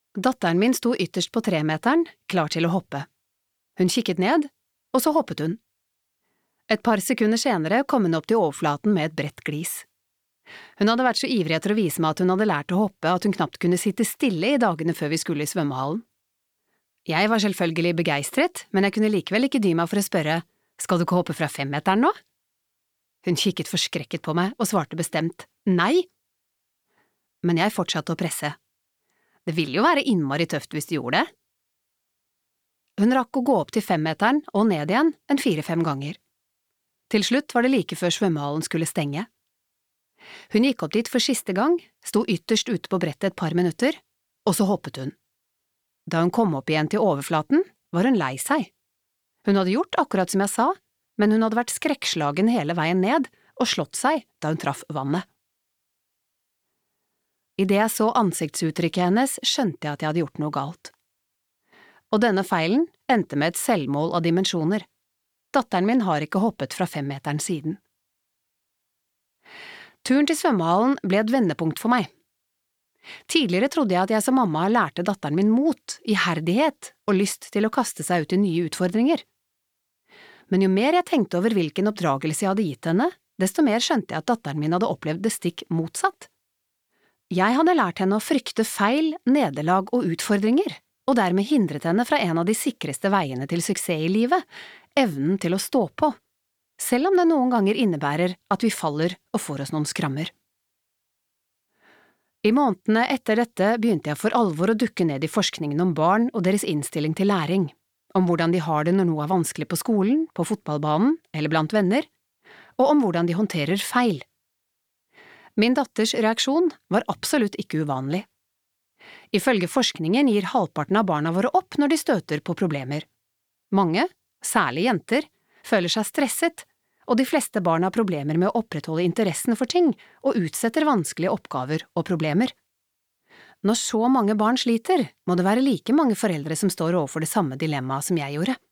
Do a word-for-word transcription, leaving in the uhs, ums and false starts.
Datteren min sto ytterst på tremeteren, klar til å hoppe. Hun kikket ned, og så hoppet hun. Et par sekunder senere kom hun opp til overflaten med et bredt glis. Hun hadde vært så ivrig etter å vise meg at hun hadde lært å hoppe at hun knapt kunne sitte stille i dagene før vi skulle i svømmehallen. Jeg var selvfølgelig begeistret, men jeg kunne likevel ikke dy meg for å spørre, skal du ikke hoppe fra femmeteren nå? Hun kikket forskrekket på meg og svarte bestemt, nei. Men jeg fortsatte å presse. Det ville jo være innmari tøft hvis du gjorde det. Hun rakk å gå opp til femmeteren og ned igjen en fire-fem ganger. Til slutt var det like før svømmehallen skulle stenge. Hun gikk opp dit for siste gang, sto ytterst ute på brettet et par minutter, og så hoppet hun. Da hun kom opp igjen til overflaten, var hun lei seg. Hun hadde gjort akkurat som jeg sa, men hun hadde vært skrekkslagen hele veien ned og slått seg da hun traff vannet. I det jeg så ansiktsuttrykket hennes, skjønte jeg at jeg hadde gjort noe galt. Og denne feilen endte med et selvmål av dimensjoner. Datteren min har ikke hoppet fra femmeteren siden. Turen til svømmehallen ble et vendepunkt for meg. Tidligere trodde jeg at jeg som mamma lærte datteren min mot, iherdighet og lyst til å kaste seg ut i nye utfordringer. Men jo mer jeg tenkte over hvilken oppdragelse jeg hadde gitt henne, desto mer skjønte jeg at datteren min hadde opplevd det stikk motsatt. Jeg hadde lært henne å frykte feil, nederlag og utfordringer, og dermed hindret henne fra en av de sikreste veiene til suksess i livet, evnen til å stå på, selv om det noen ganger innebærer at vi faller og får oss noen skrammer. I månedene etter dette begynte jeg for alvor å dukke ned i forskningen om barn og deres innstilling til læring, om hvordan de har det når noe er vanskelig på skolen, på fotballbanen eller blant venner, og om hvordan de håndterer feil. Min datters reaksjon var absolutt ikke uvanlig. Ifølge forskningen gir halvparten av barna våre opp når de støter på problemer. Mange, særlig jenter, føler seg stresset, og de fleste barn har problemer med å opprettholde interessen for ting og utsetter vanskelige oppgaver og problemer. Når så mange barn sliter, må det være like mange foreldre som står overfor det samme dilemmaet som jeg gjorde.